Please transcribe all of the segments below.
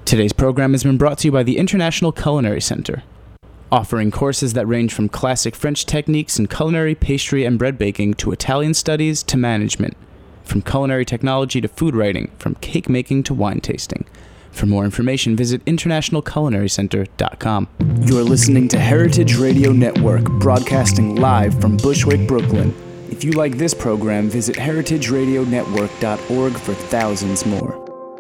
Today's program has been brought to you by the International Culinary Center, offering courses that range from classic French techniques in culinary, pastry, and bread baking to Italian studies to management, from culinary technology to food writing, from cake making to wine tasting. For more information, visit internationalculinarycenter.com. You're listening to Heritage Radio Network, broadcasting live from Bushwick, Brooklyn. If you like this program, visit heritageradionetwork.org for thousands more.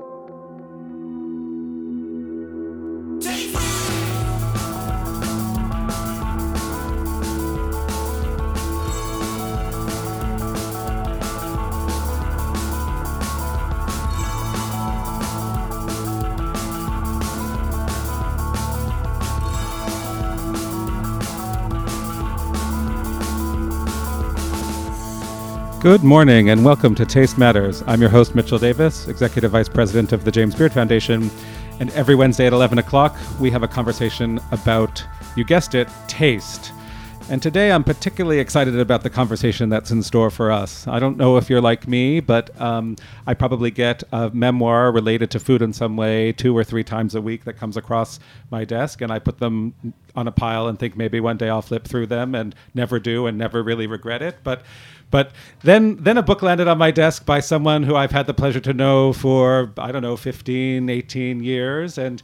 Good morning and welcome to Taste Matters. I'm your host, Mitchell Davis, Executive Vice President of the James Beard Foundation. And every Wednesday at 11 o'clock, we have a conversation about, you guessed it, taste. And today I'm particularly excited about the conversation that's in store for us. I don't know if you're like me, but I probably get a memoir related to food in some way 2 or 3 times a week that comes across my desk, and I put them on a pile and think maybe one day I'll flip through them and never do and never really regret it. But then a book landed on my desk by someone who I've had the pleasure to know for, 15, 18 years, and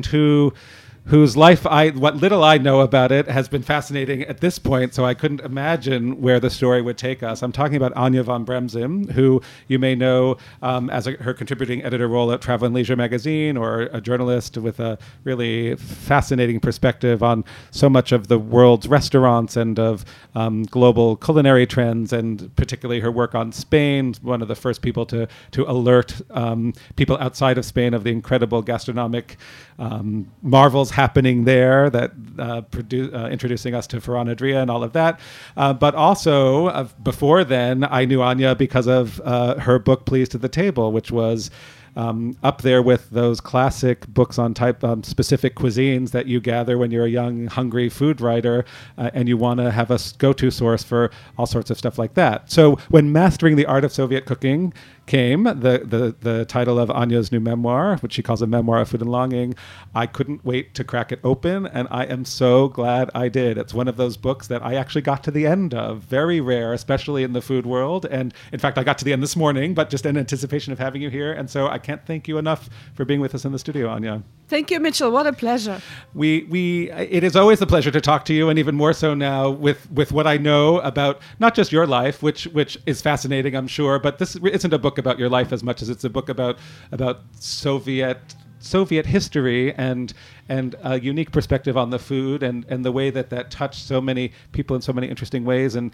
whose life what little I know about it has been fascinating at this point, so I couldn't imagine where the story would take us. I'm talking about Anya von Bremzen, who you may know as her contributing editor role at Travel and Leisure magazine, or a journalist with a really fascinating perspective on so much of the world's restaurants and of global culinary trends, and particularly her work on Spain, one of the first people to alert people outside of Spain of the incredible gastronomic marvels happening there, that introducing us to Ferran Adrià and all of that. But also, before then, I knew Anya because of her book Pleased at the Table, which was up there with those classic books on specific cuisines that you gather when you're a young, hungry food writer, and you want to have a go-to source for all sorts of stuff like that. So when Mastering the Art of Soviet Cooking came, the title of Anya's new memoir, which she calls A Memoir of Food and Longing, I couldn't wait to crack it open, and I am so glad I did. It's one of those books that I actually got to the end of. Very rare, especially in the food world. And in fact, I got to the end this morning, but just in anticipation of having you here. And so I can't thank you enough for being with us in the studio, Anya. Thank you, Mitchell. What a pleasure. It is always a pleasure to talk to you, and even more so now with what I know about not just your life, which is fascinating, I'm sure, but this isn't a book about your life as much as it's a book about Soviet history and a unique perspective on the food and the way that touched so many people in so many interesting ways, and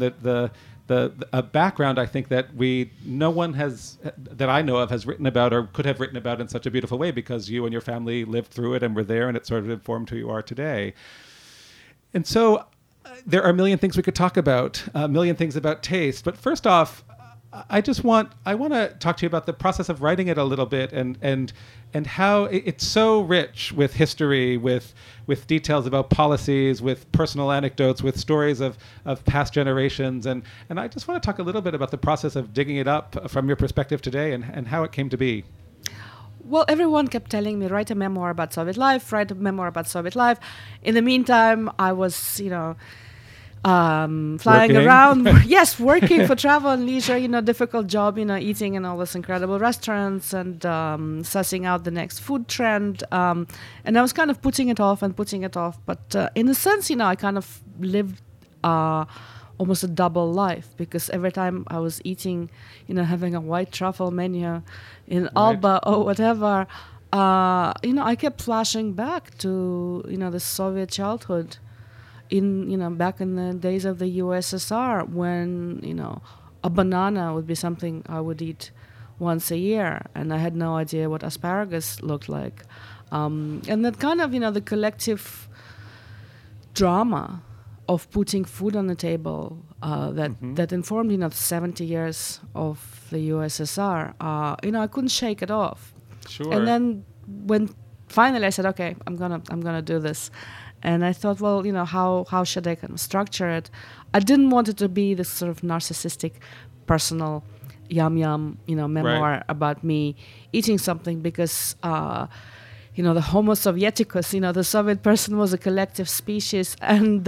a background I think that no one that I know of has written about or could have written about in such a beautiful way, because you and your family lived through it and were there, and it sort of informed who you are today. And so there are a million things we could talk about, a million things about taste. But first off, I want to talk to you about the process of writing it a little bit, and how it's so rich with history, with details about policies, with personal anecdotes, with stories of past generations, and I just want to talk a little bit about the process of digging it up from your perspective today, and how it came to be. Well, everyone kept telling me, write a memoir about Soviet life, write a memoir about Soviet life. In the meantime, I was, flying around, working for Travel and Leisure, difficult job, eating in all these incredible restaurants and sussing out the next food trend. And I was kind of putting it off. But in a sense, I kind of lived almost a double life, because every time I was eating, having a white truffle menu in Alba or whatever, I kept flashing back to, the Soviet childhood. Back in the days of the USSR, when, a banana would be something I would eat once a year, and I had no idea what asparagus looked like. And that kind of, the collective drama of putting food on the table that informed, 70 years of the USSR, I couldn't shake it off. Sure. And then when finally I said, okay, I'm gonna do this. And I thought, well, how should I kind of structure it? I didn't want it to be this sort of narcissistic, personal, memoir about me eating something, because the Homo Sovieticus, the Soviet person was a collective species, and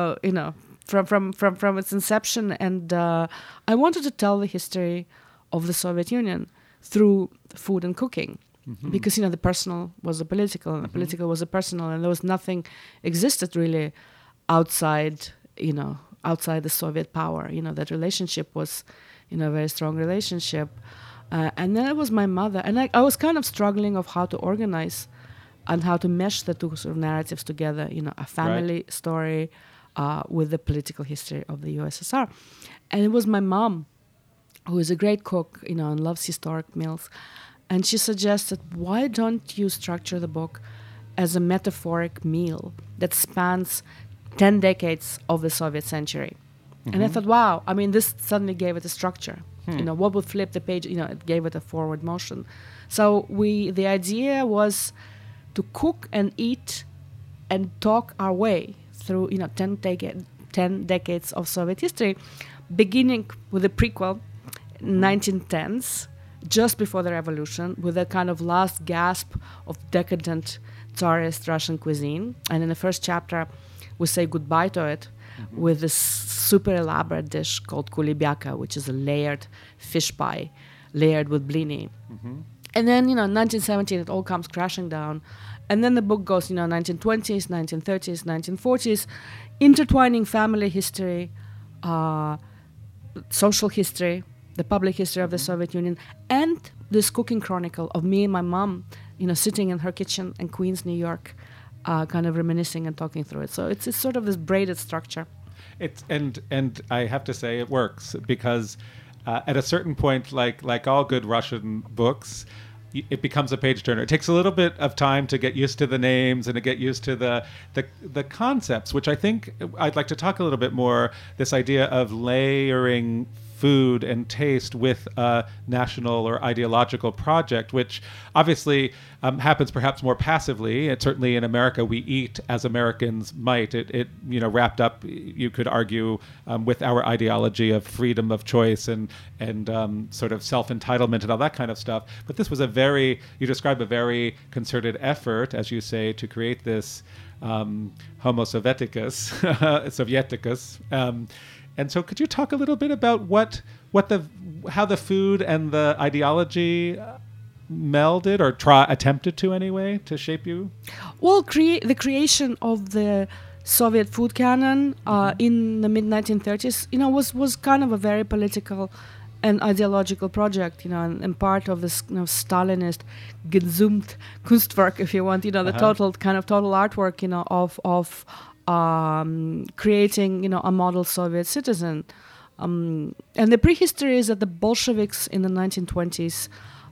from its inception, and I wanted to tell the history of the Soviet Union through food and cooking, because the personal was the political, and the political was the personal, and there was nothing existed really outside the Soviet power. That relationship was a very strong relationship. And then it was my mother, and I was kind of struggling of how to organize and how to mesh the two sort of narratives together, a family story with the political history of the USSR. And it was my mom, who is a great cook, and loves historic meals. And she suggested, why don't you structure the book as a metaphoric meal that spans 10 decades of the Soviet century? And I thought, wow, this suddenly gave it a structure. What would flip the page? It gave it a forward motion. So the idea was to cook and eat and talk our way through 10 decades of Soviet history, beginning with the prequel, 1910s, just before the revolution, with a kind of last gasp of decadent Tsarist Russian cuisine. And in the first chapter, we say goodbye to it with this super elaborate dish called kulibyaka, which is a layered fish pie, layered with blini. And then, in 1917, it all comes crashing down. And then the book goes, 1920s, 1930s, 1940s, intertwining family history, social history, the public history of the Soviet Union, and this cooking chronicle of me and my mom, sitting in her kitchen in Queens, New York, kind of reminiscing and talking through it. So it's sort of this braided structure. And I have to say it works, because at a certain point, like all good Russian books, it becomes a page turner. It takes a little bit of time to get used to the names and to get used to the concepts, which I think I'd like to talk a little bit more. This idea of layering food and taste with a national or ideological project, which obviously happens perhaps more passively. And certainly in America, we eat as Americans might. It wrapped up, you could argue, with our ideology of freedom of choice and sort of self-entitlement and all that kind of stuff. But this was you describe a very concerted effort, as you say, to create this Homo Sovieticus, and so could you talk a little bit about how the food and the ideology melded, or attempted to anyway, to shape you? Well, the creation of the Soviet food canon in the mid-1930s, was kind of a very political and ideological project, and part of this Stalinist gezoomt Kunstwerk, if you want, the total artwork, of creating, a model Soviet citizen. And the prehistory is that the Bolsheviks in the 1920s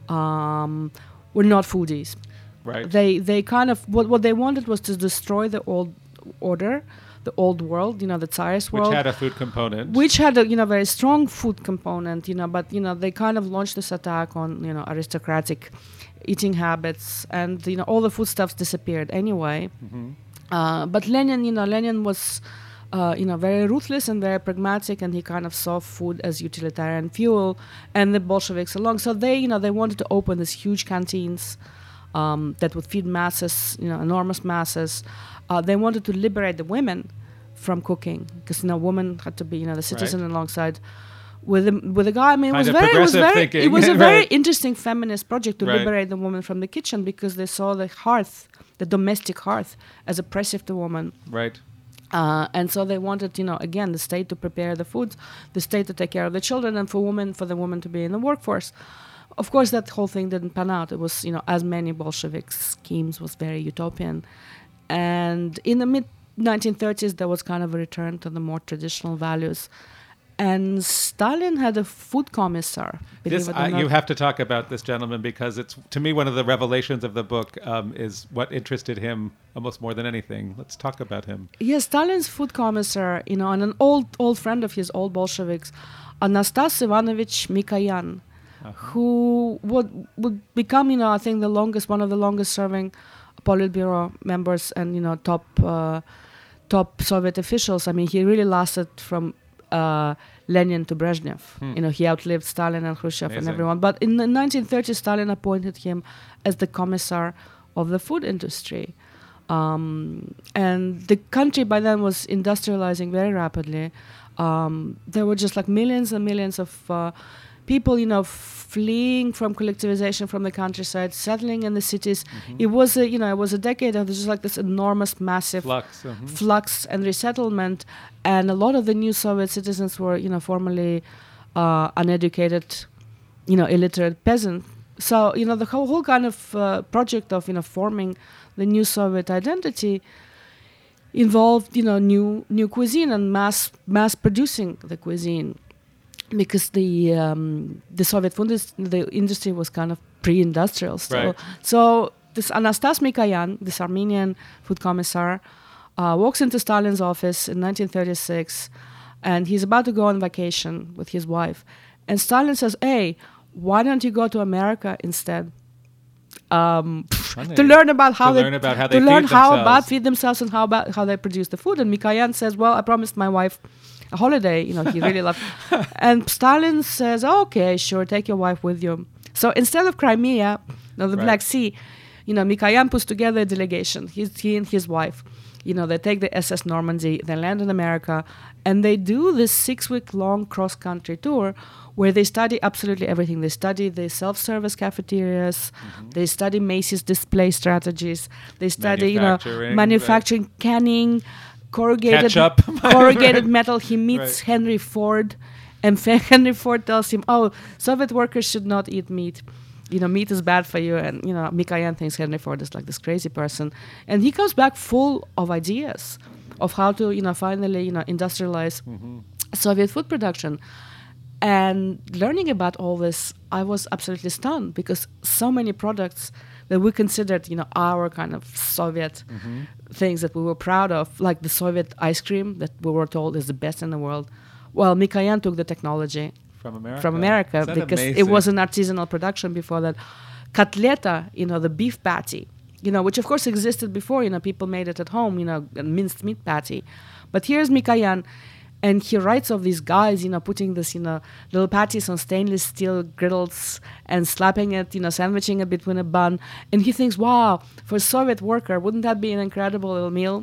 were not foodies. Right. They kind of, what they wanted was to destroy the old order, the old world, the Tsarist world. Which had a food component. Which had a, very strong food component, but, they kind of launched this attack on, aristocratic eating habits, and, all the foodstuffs disappeared anyway. But Lenin was, very ruthless and very pragmatic, and he kind of saw food as utilitarian fuel, and the Bolsheviks along. So they wanted to open these huge canteens that would feed masses, enormous masses. They wanted to liberate the women from cooking, because women had to be, the citizen alongside with the guy. I mean, it was a very interesting feminist project to liberate the woman from the kitchen, because they saw the hearth, the domestic hearth, as oppressive to women. Right. And so they wanted, again, the state to prepare the food, the state to take care of the children, and for the woman to be in the workforce. Of course, that whole thing didn't pan out. It was, as many Bolshevik schemes, was very utopian. And in the mid-1930s, there was kind of a return to the more traditional values. And Stalin had a food commissar. You have to talk about this gentleman, because it's, to me, one of the revelations of the book is what interested him almost more than anything. Let's talk about him. Yes, Stalin's food commissar, and an old friend of his, old Bolsheviks, Anastas Ivanovich Mikoyan, who would become, I think, one of the longest serving Politburo members and, top Soviet officials. I mean, he really lasted from Lenin to Brezhnev. He outlived Stalin and Khrushchev and everyone. But in the 1930s, Stalin appointed him as the commissar of the food industry. And the country by then was industrializing very rapidly. There were just like millions and millions of people, fleeing from collectivization from the countryside, settling in the cities. It was a decade of just like this enormous, massive flux and resettlement. And a lot of the new Soviet citizens were, formerly uneducated, illiterate peasants. So, the whole kind of project of, forming the new Soviet identity involved, new cuisine and mass producing the cuisine, because the Soviet food the industry was kind of pre-industrial still. Right. So this Anastas Mikoyan, this Armenian food commissar, walks into Stalin's office in 1936, and he's about to go on vacation with his wife, and Stalin says, "Hey, why don't you go to America instead? To learn about how they feed themselves and how they produce the food." And Mikoyan says, "Well, I promised my wife a holiday." He really loved. And Stalin says, "Okay, sure, take your wife with you." So instead of Crimea, the Black Sea, Mikoyan puts together a delegation. He and his wife. They take the SS Normandy, they land in America, and they do this 6-week-long cross-country tour where they study absolutely everything. They study the self-service cafeterias, they study Macy's display strategies, they study, manufacturing, canning, corrugated metal. He meets Henry Ford, and Henry Ford tells him, "Oh, Soviet workers should not eat meat. Meat is bad for you." And, Mikoyan thinks Henry Ford is like this crazy person. And he comes back full of ideas of how to, finally, industrialize Soviet food production. And learning about all this, I was absolutely stunned, because so many products that we considered, our kind of Soviet things that we were proud of, like the Soviet ice cream that we were told is the best in the world. Well, Mikoyan took the technology from America because amazing? It was an artisanal production before that. Kotleta, the beef patty, which of course existed before, people made it at home, a minced meat patty. But here's Mikoyan, and he writes of these guys, putting this, little patties on stainless steel griddles and slapping it, sandwiching it between a bun. And he thinks, wow, for a Soviet worker, wouldn't that be an incredible little meal,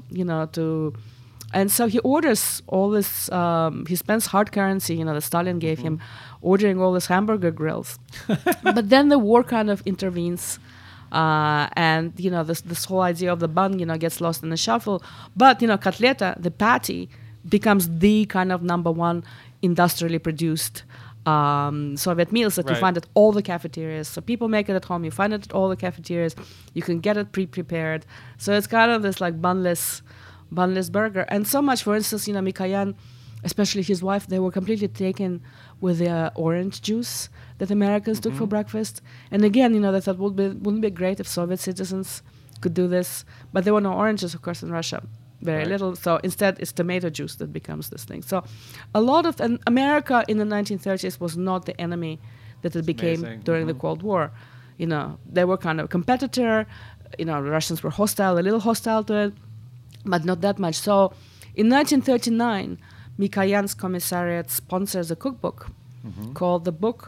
And so he orders all this, he spends hard currency, that Stalin gave him, ordering all these hamburger grills. But then the war kind of intervenes, and, this whole idea of the bun, gets lost in the shuffle. But, kotleta, the patty, becomes the kind of number one industrially produced Soviet meals that you find at all the cafeterias. So people make it at home. You find it at all the cafeterias. You can get it pre-prepared. So it's kind of this like bunless burger. And so much, for instance, Mikoyan, especially his wife, they were completely taken with the orange juice that Americans took for breakfast. And again, they thought wouldn't be great if Soviet citizens could do this. But there were no oranges, of course, in Russia. Very little. So instead, it's tomato juice that becomes this thing. So a lot of... And America in the 1930s was not the enemy that it became during the Cold War. They were kind of a competitor. The Russians were hostile, a little hostile to it, but not that much. So in 1939, Mikoyan's commissariat sponsors a cookbook called the Book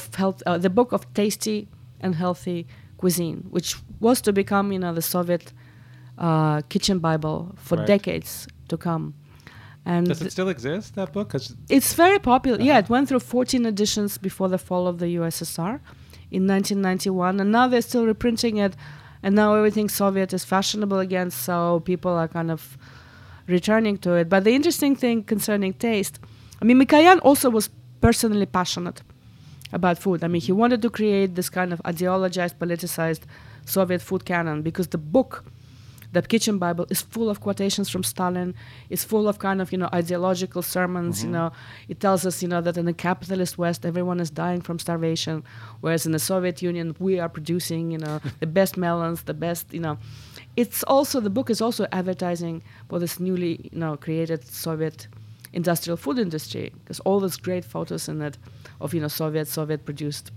of Tasty and Healthy Cuisine, which was to become, the Soviet kitchen Bible for decades to come. And does it still exist, that book? It's very popular. Yeah, it went through 14 editions before the fall of the USSR in 1991, and now they're still reprinting it. And now everything Soviet is fashionable again, so people are kind of returning to it. But the interesting thing concerning taste, Mikoyan also was personally passionate about food. He wanted to create this kind of ideologized, politicized Soviet food canon, because the book, the Kitchen Bible, is full of quotations from Stalin. It's full of kind of, ideological sermons. It tells us, that in the capitalist West, everyone is dying from starvation, whereas in the Soviet Union, we are producing, the best melons, the best, It's also, the book is also advertising for this newly, created Soviet industrial food industry. There's all these great photos in it of, Soviet produced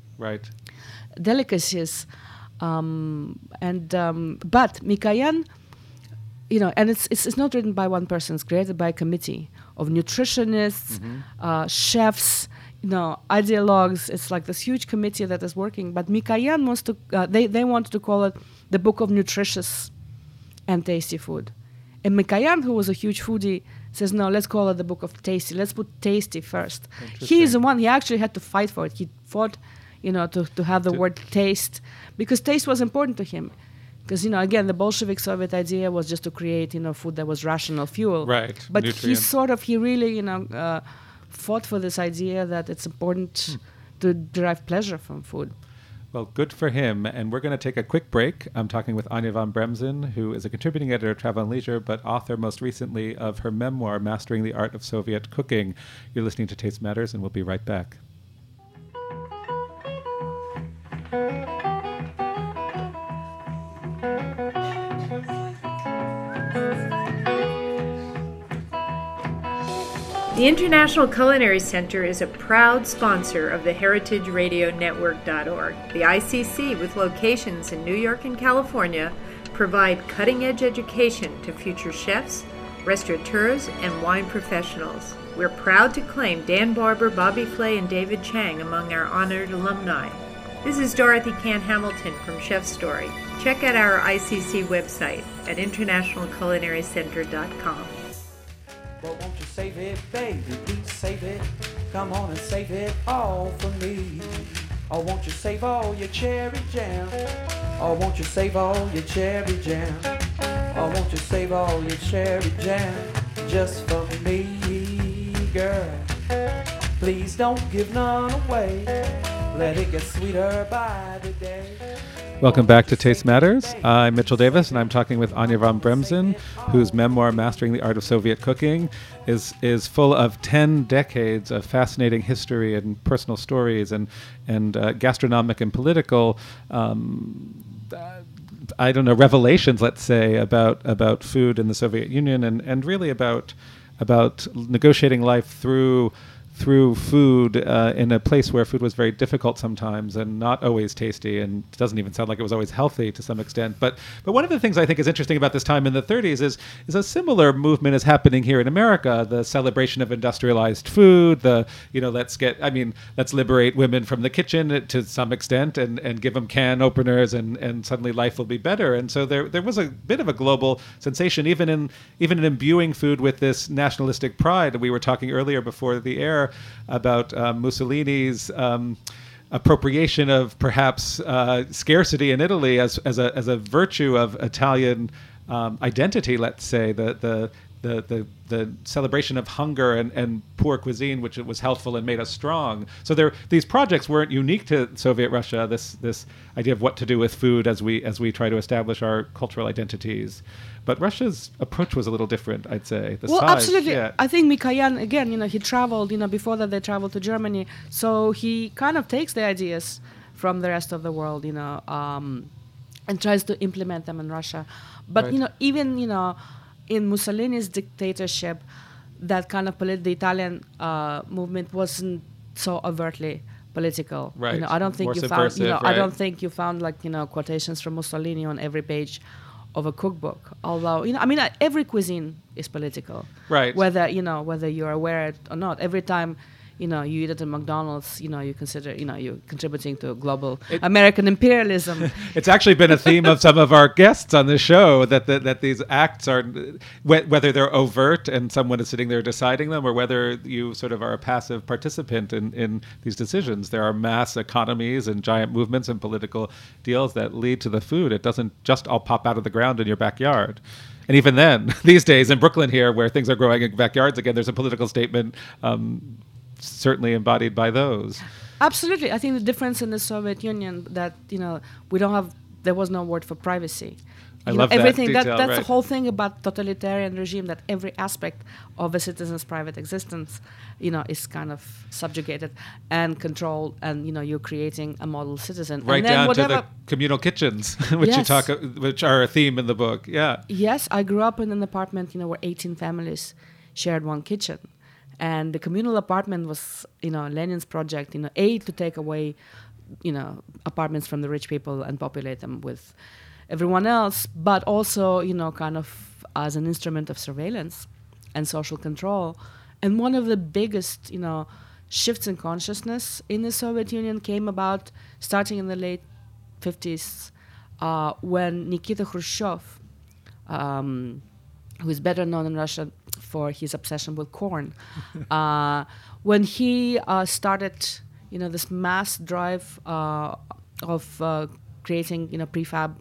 delicacies. But Mikoyan, and it's not written by one person. It's created by a committee of nutritionists, chefs, ideologues. It's like this huge committee that is working. But Mikoyan wants to. They wanted to call it the book of nutritious and tasty food. And Mikoyan, who was a huge foodie, says, no, let's call it the book of tasty. Let's put tasty first. He's the one, he actually had to fight for it. He fought, to have the word taste, because taste was important to him. Because, again, the Bolshevik Soviet idea was just to create, food that was rational fuel. Right. But nutrients. he really, fought for this idea that it's important to derive pleasure from food. Well, good for him. And we're going to take a quick break. I'm talking with Anya von Bremzen, who is a contributing editor of Travel and Leisure, but author most recently of her memoir, Mastering the Art of Soviet Cooking. You're listening to Taste Matters, and we'll be right back. The International Culinary Center is a proud sponsor of the HeritageRadioNetwork.org. The ICC, with locations in New York and California, provide cutting-edge education to future chefs, restaurateurs, and wine professionals. We're proud to claim Dan Barber, Bobby Flay, and David Chang among our honored alumni. This is Dorothy Cann Hamilton from Chef Story. Check out our ICC website at internationalculinarycenter.com. But won't you save it, baby, please save it. Come on and save it all for me. Or won't you save all your cherry jam? Or won't you save all your cherry jam? Or won't you save all your cherry jam just for me, girl? Please don't give none away. Let it get sweeter by the day. Welcome back to Taste Matters. I'm Mitchell Davis, and I'm talking with Anya von Bremzen, whose memoir, Mastering the Art of Soviet Cooking, is full of 10 decades of fascinating history and personal stories and gastronomic and political, revelations, let's say, about food in the Soviet Union and really about negotiating life through food in a place where food was very difficult sometimes and not always tasty, and it doesn't even sound like it was always healthy to some extent. But one of the things I think is interesting about this time in the 30s is a similar movement is happening here in America, the celebration of industrialized food, let's liberate women from the kitchen to some extent and give them can openers and suddenly life will be better. And so there was a bit of a global sensation, even in imbuing food with this nationalistic pride. We were talking earlier before the air about Mussolini's appropriation of perhaps scarcity in Italy as a virtue of Italian identity. Let's say the celebration of hunger and poor cuisine, which was healthful and made us strong. So these projects weren't unique to Soviet Russia. This idea of what to do with food as we try to establish our cultural identities. But Russia's approach was a little different, I'd say. Absolutely. Yeah. I think Mikoyan, again, he traveled, before that they traveled to Germany. So he kind of takes the ideas from the rest of the world, and tries to implement them in Russia. But, right. Even, in Mussolini's dictatorship, that kind of the Italian movement wasn't so overtly political. Right. I don't think more you found, right. I don't think you found quotations from Mussolini on every page of a cookbook. Although, every cuisine is political. Right. Whether you're aware it or not. Every time, you eat at a McDonald's, you consider, you're contributing to global American imperialism. It's actually been a theme of some of our guests on the show that these acts are, whether they're overt and someone is sitting there deciding them, or whether you sort of are a passive participant in these decisions. There are mass economies and giant movements and political deals that lead to the food. It doesn't just all pop out of the ground in your backyard. And even then, these days in Brooklyn here, where things are growing in backyards again, there's a political statement certainly embodied by those. Absolutely. I think the difference in the Soviet Union that, there was no word for privacy. I love everything that detail, that's right. the whole thing about totalitarian regime, that every aspect of a citizen's private existence, is kind of subjugated and controlled, and you're creating a model citizen. Right, and then down to the communal kitchens, which are a theme in the book. Yeah. Yes, I grew up in an apartment, where 18 families shared one kitchen. And the communal apartment was, Lenin's project, to take away, apartments from the rich people and populate them with everyone else, but also, kind of as an instrument of surveillance and social control. And one of the biggest, shifts in consciousness in the Soviet Union came about starting in the late 50s when Nikita Khrushchev, who is better known in Russia for his obsession with corn, when he started, this mass drive of creating, prefab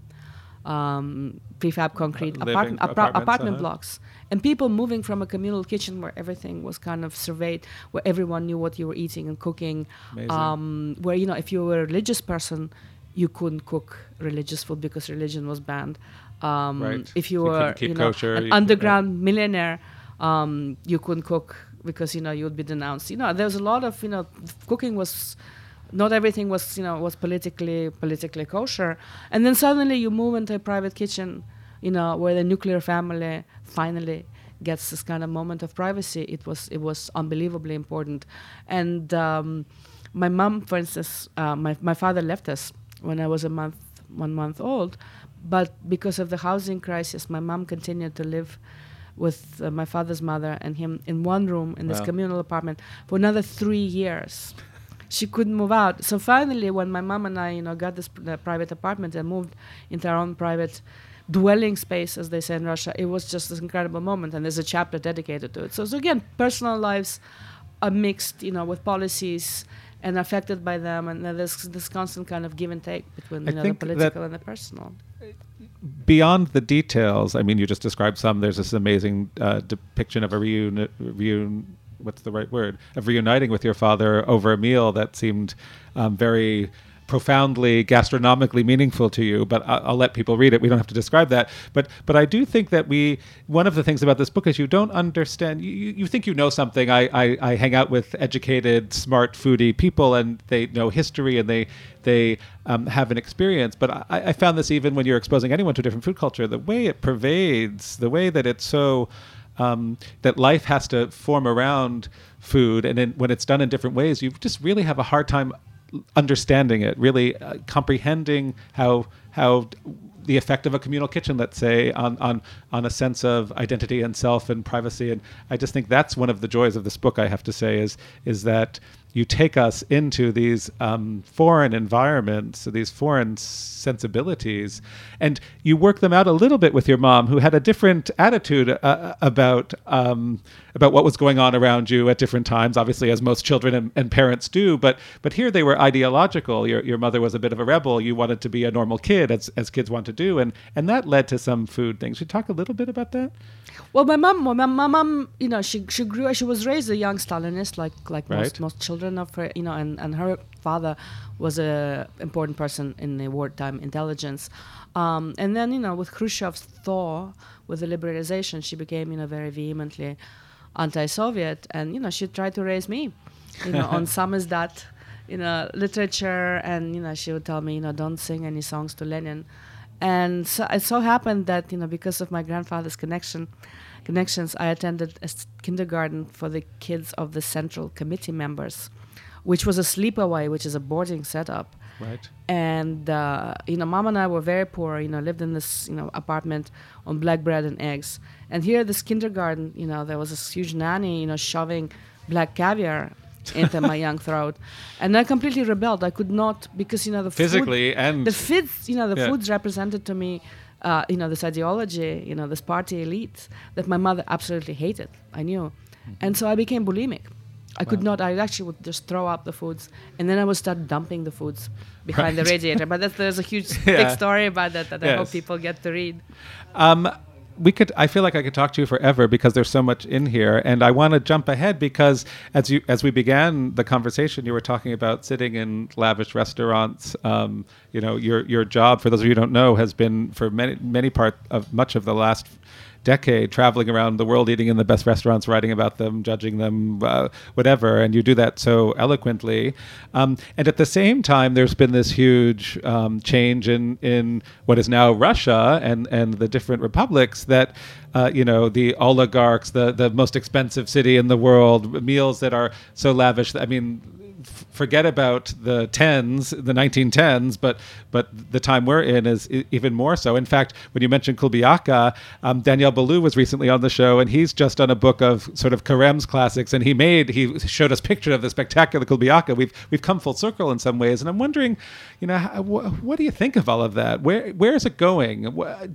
concrete apartment blocks, and people moving from a communal kitchen where everything was kind of surveyed, where everyone knew what you were eating and cooking, where if you were a religious person, you couldn't cook religious food because religion was banned. If you were an underground millionaire, you couldn't cook because you would be denounced. There was a lot of cooking was. Not everything was politically kosher, and then suddenly you move into a private kitchen, where the nuclear family finally gets this kind of moment of privacy. It was unbelievably important, and my mom, for instance, my father left us when I was 1 month old, but because of the housing crisis, my mom continued to live with my father's mother and him in one room in this communal apartment for another 3 years. She couldn't move out. So finally, when my mom and I, got this private apartment and moved into our own private dwelling space, as they say in Russia, it was just this incredible moment. And there's a chapter dedicated to it. So again, personal lives are mixed, with policies and affected by them. And there's this constant kind of give and take between the political and the personal. Beyond the details, I mean, you just described some. There's this amazing depiction of a what's the right word? Of reuniting with your father over a meal that seemed very profoundly gastronomically meaningful to you, but I'll let people read it. We don't have to describe that. But I do think that one of the things about this book is you don't understand, you think you know something. I hang out with educated, smart, foodie people, and they know history, and they have an experience. But I found this even when you're exposing anyone to a different food culture, the way it pervades, the way that it's so... that life has to form around food, and then when it's done in different ways, you just really have a hard time understanding it, really comprehending how the effect of a communal kitchen, let's say, on a sense of identity and self and privacy. And I just think that's one of the joys of this book, I have to say, is that you take us into these foreign environments, these foreign sensibilities, and you work them out a little bit with your mom, who had a different attitude about what was going on around you at different times, obviously, as most children and parents do. But here they were ideological. Your mother was a bit of a rebel. You wanted to be a normal kid, as kids want to do, and that led to some food things. Should you talk a little bit about that? Well, my mom, she grew. She was raised a young Stalinist, like right. most children of her, and her father was a important person in the wartime intelligence. And then, with Khrushchev's thaw, with the liberalization, she became, very vehemently anti-Soviet, and she tried to raise me, on samizdat, literature, and she would tell me, don't sing any songs to Lenin. And so it so happened that, because of my grandfather's connections, I attended a kindergarten for the kids of the Central Committee members, which was a sleepaway, which is a boarding setup. Right. And, Mom and I were very poor, lived in this, apartment on black bread and eggs. And here at this kindergarten, there was this huge nanny, shoving black caviar into my young throat, and I completely rebelled. I could not, because the physically food, and the foods, foods represented to me, this ideology, this party elite that my mother absolutely hated. I knew, and so I became bulimic. I could not. I actually would just throw up the foods, and then I would start dumping the foods behind the radiator. But there's a huge big story about that I hope people get to read. I feel like I could talk to you forever because there's so much in here, and I want to jump ahead because as we began the conversation, you were talking about sitting in lavish restaurants. Your job, for those of you who don't know, has been for much of the last decade traveling around the world, eating in the best restaurants, writing about them, judging them, whatever, and you do that so eloquently. And at the same time, there's been this huge change in what is now Russia and the different republics that, the oligarchs, the most expensive city in the world, meals that are so lavish. I mean, forget about the 1910s, but the time we're in is even more so. In fact, when you mentioned Kulbiaka, Daniel Boulou was recently on the show, and he's just done a book of sort of Carême's classics, and he showed us pictures of the spectacular Kulbiaka. We've come full circle in some ways, and I'm wondering, what do you think of all of that? Where is it going?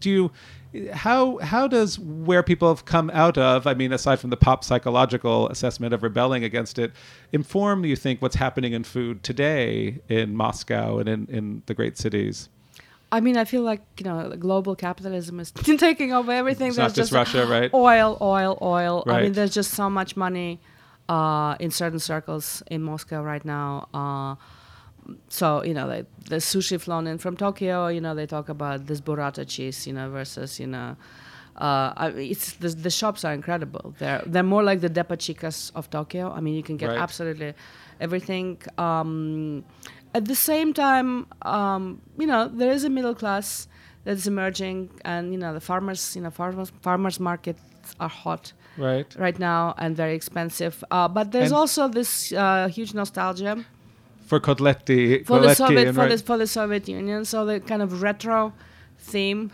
How does where people have come out of, aside from the pop psychological assessment of rebelling against it, inform, you think, what's happening in food today in Moscow and in the great cities? I feel like, global capitalism is taking over everything. It's there's not just Russia, right? Oil. Right. There's just so much money in certain circles in Moscow right now. So, the sushi flown in from Tokyo, they talk about this burrata cheese, versus, it's the shops are incredible. They're more like the Depa Chicas of Tokyo. You can get absolutely everything. At the same time, there is a middle class that's emerging, and, the farmers markets are hot right now and very expensive. But there's also this huge nostalgia for kotleti, for the Soviet Union. So the kind of retro theme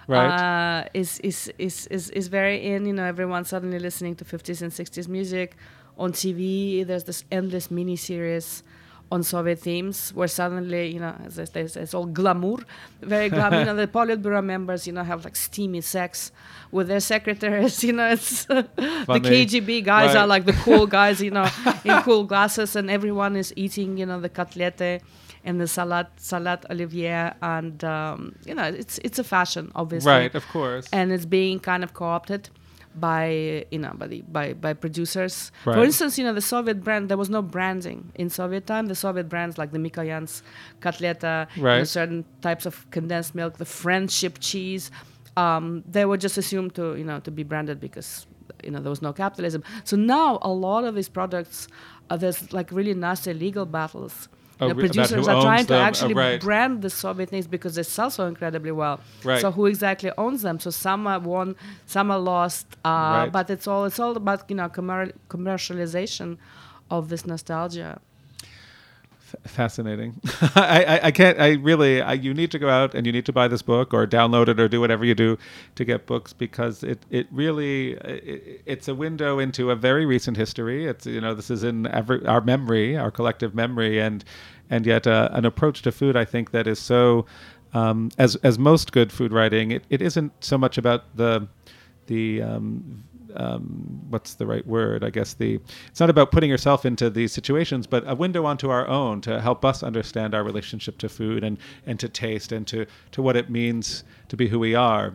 is very in. Everyone's suddenly listening to 50s and 60s music on TV. There's this endless mini series on Soviet themes, where suddenly, as I say, it's all glamour, very glamour. The Politburo members, have like steamy sex with their secretaries. It's the KGB guys are like the cool guys, in cool glasses, and everyone is eating, the kotlete and the salad olivier, and it's a fashion, obviously, right? Of course, and it's being kind of co-opted by producers. Right. For instance, the Soviet brand, there was no branding in Soviet time. The Soviet brands like the Mikoyan's kotleta, certain types of condensed milk, the friendship cheese, they were just assumed to be branded because there was no capitalism. So now a lot of these products, there's like really nasty legal battles. Producers are trying to actually brand the Soviet things because they sell so incredibly well. Right. So who exactly owns them? So some are won, some are lost. But it's all about commercialization of this nostalgia. Fascinating. I can't. You need to go out and you need to buy this book or download it or do whatever you do to get books, because it really it's a window into a very recent history. It's this is in our memory, our collective memory, and yet an approach to food, I think, that is so as most good food writing. It isn't so much about the what's the right word? I guess it's not about putting yourself into these situations, but a window onto our own to help us understand our relationship to food and to taste and to what it means to be who we are.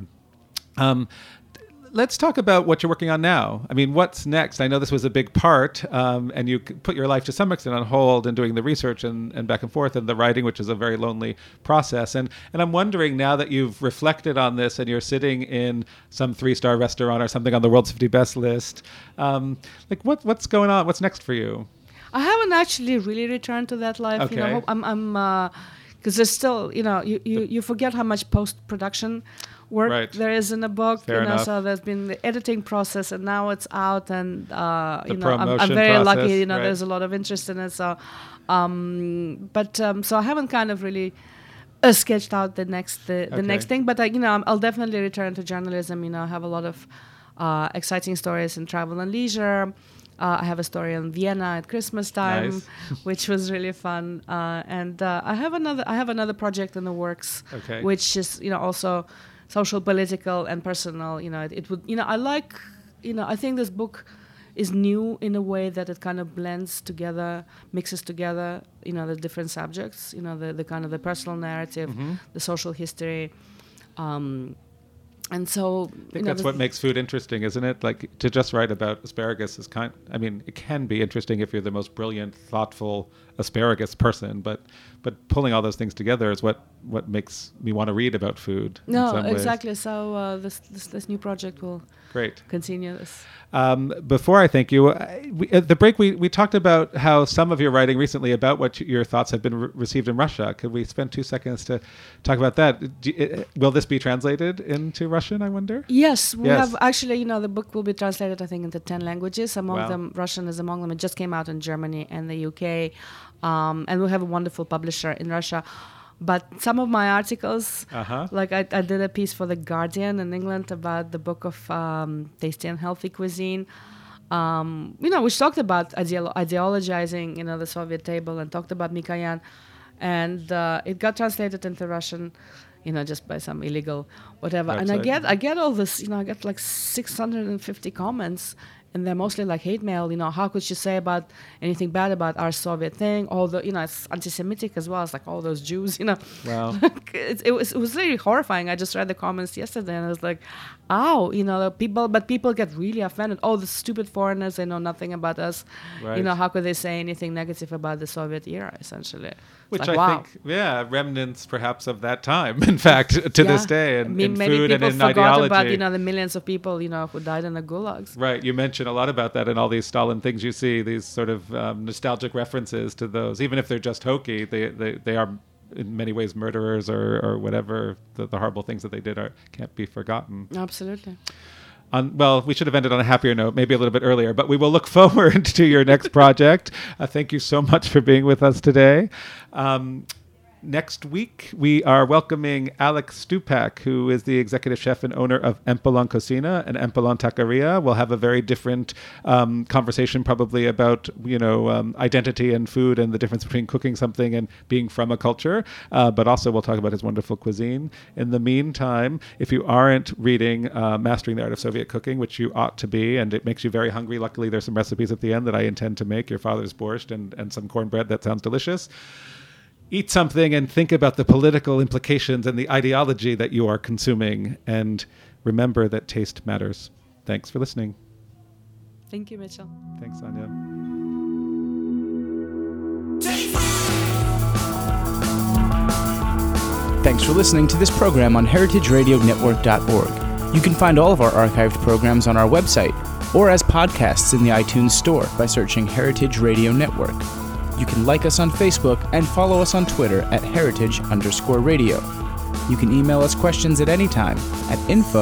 Let's talk about what you're working on now. What's next? I know this was a big part, and you put your life to some extent on hold in doing the research and back and forth and the writing, which is a very lonely process. And I'm wondering, now that you've reflected on this and you're sitting in some 3-star restaurant or something on the world's 50 best list, what's going on? What's next for you? I haven't actually really returned to that life. Okay. I'm because there's still, you forget how much post-production work there is in a book. Fair enough. So there's been the editing process, and now it's out, and I'm promotion very process, lucky. There's a lot of interest in it. So, so I haven't kind of really sketched out the next thing. But I'll definitely return to journalism. I have a lot of exciting stories in travel and leisure. I have a story in Vienna at Christmas time, which was really fun. And I have another project in the works, which is also social, political, and personal. It would I think this book is new in a way that it kind of blends together, mixes together, the different subjects, the kind of the personal narrative, the social history. And so I think that's what makes food interesting, isn't it? Like, to just write about asparagus is it can be interesting if you're the most brilliant, thoughtful asparagus person, but pulling all those things together is what makes me want to read about food. No, exactly. So this new project will Great. continue this. Before I thank you, at the break we talked about how some of your writing recently about what your thoughts have been received in Russia. Could we spend 2 seconds to talk about that? Will this be translated into Russian, I wonder? Yes, we have actually, the book will be translated, I think, into 10 languages. Among them, Russian is among them. It just came out in Germany and the UK. And we have a wonderful publisher in Russia. But some of my articles, like I did a piece for The Guardian in England about the book of tasty and healthy cuisine, which talked about ideologizing, the Soviet table and talked about Mikoyan. And it got translated into Russian, just by some illegal whatever. Website. And I get all this, I get like 650 comments. And they're mostly like hate mail, how could you say about anything bad about our Soviet thing? All the, it's anti-Semitic as well. It's like all those Jews, Wow. it was really horrifying. I just read the comments yesterday and I was like, ow, people get really offended. Oh, the stupid foreigners, they know nothing about us. Right. How could they say anything negative about the Soviet era, essentially? Which I think, remnants perhaps of that time, in fact, to this day, in food and in ideology. Maybe people forgot about, the millions of people, who died in the gulags. Right. You mentioned a lot about that in all these Stalin things you see, these sort of nostalgic references to those. Even if they're just hokey, they are in many ways murderers or whatever. The horrible things that they did can't be forgotten. Absolutely. We should have ended on a happier note, maybe a little bit earlier, but we will look forward to your next project. Thank you so much for being with us today. Next week, we are welcoming Alex Stupak, who is the executive chef and owner of Empolon Cocina and Empolon Taqueria. We'll have a very different conversation probably about, identity and food and the difference between cooking something and being from a culture. But also we'll talk about his wonderful cuisine. In the meantime, if you aren't reading Mastering the Art of Soviet Cooking, which you ought to be, and it makes you very hungry, luckily there's some recipes at the end that I intend to make, your father's borscht and some cornbread that sounds delicious. Eat something and think about the political implications and the ideology that you are consuming. And remember that taste matters. Thanks for listening. Thank you, Mitchell. Thanks, Anya. Thanks for listening to this program on heritageradionetwork.org. You can find all of our archived programs on our website or as podcasts in the iTunes Store by searching Heritage Radio Network. You can like us on Facebook and follow us on Twitter at @heritage_radio. You can email us questions at any time at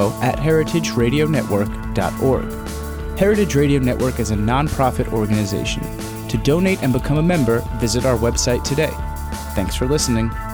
info@heritageradionetwork.org. Heritage Radio Network is a non-profit organization. To donate and become a member, visit our website today. Thanks for listening.